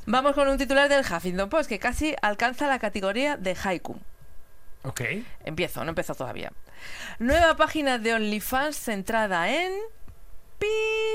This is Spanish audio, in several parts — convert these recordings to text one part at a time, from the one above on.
Vamos con un titular del Huffington Post que casi alcanza la categoría de haiku. Ok. No empezó todavía. Nueva página de OnlyFans centrada en... pi.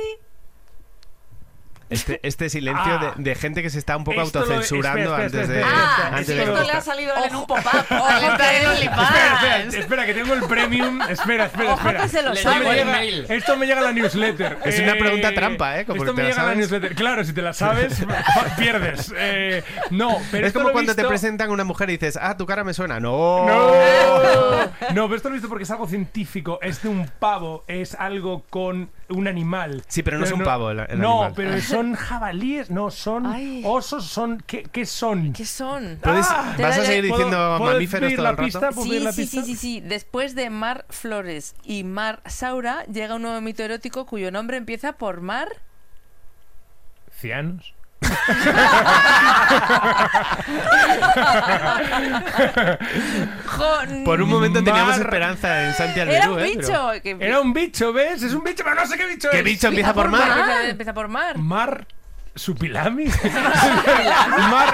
Este silencio de gente que se está un poco Esto autocensurando antes de... Es que esto le ha salido en un pop-up. Alerta de OnlyFans. Espera, que tengo el premium. Espera. Ojo que se lo Le sabe. llegó el mail. Esto me llega a la newsletter. Es una pregunta trampa, ¿eh? Como Esto que te me la llega a la sabes. newsletter. Claro, si te la sabes, pierdes. No, pero Es esto como lo he cuando te visto- presentan una mujer y dices, tu cara me suena. No. No, pero esto lo he visto porque es algo científico. Es de un pavo, es algo con un animal. Sí, pero no es un pavo el No, animal. pero son jabalíes, no, son Ay. osos, son... ¿Qué son? ¿Qué son? ¿Puedes- Te ¿Vas a daré- seguir diciendo ¿Puedo mamíferos decir todo la el rato? pista? ¿Puedo decir la pista? Sí. Después de Mar Flores y Mar Saura, llega un nuevo mito erótico cuyo nombre empieza por Mar... ¿Cianos? Por un momento teníamos Mar- esperanza en Santi Era Alberú, un ¿eh? bicho. Era un bicho, ¿ves? Es un bicho, pero no sé qué bicho ¿Qué es. bicho empieza por mar? Empieza por Mar. Mar... ¿Supilami? Mar...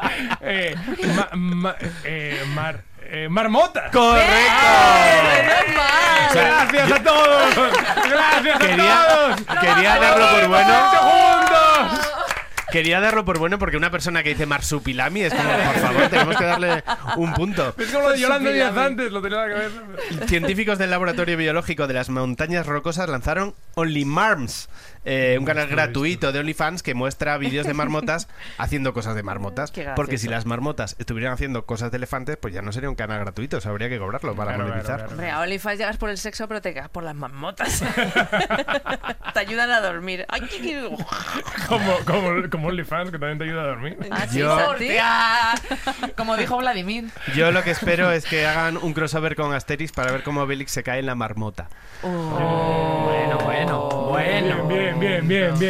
Marmota. ¡Correcto! ¡Menos mal! Gracias a todos. Gracias a todos. Quería darlo por bueno. Segundos. Quería darlo por bueno porque una persona que dice marsupilami es como, por favor, tenemos que darle un punto. Es como lo de Yolanda Díaz antes, lo tenía en la cabeza. Científicos del Laboratorio Biológico de las Montañas Rocosas lanzaron OnlyMarms, un canal gratuito de OnlyFans que muestra vídeos de marmotas haciendo cosas de marmotas. Qué gracioso. Porque si las marmotas estuvieran haciendo cosas de elefantes, pues ya no sería un canal gratuito, o sea, habría que cobrarlo para Claro, monetizar. claro. Hombre, a OnlyFans llegas por el sexo, pero te quedas por las marmotas. Te ayudan a dormir. Ay, qué... Como OnlyFans, que también te ayuda a dormir. Ah, sí, Yo- Santi. ¡Hostia! Como dijo Vladimir. Yo lo que espero es que hagan un crossover con Asterix para ver cómo Obelix se cae en la marmota. Bueno. Bien.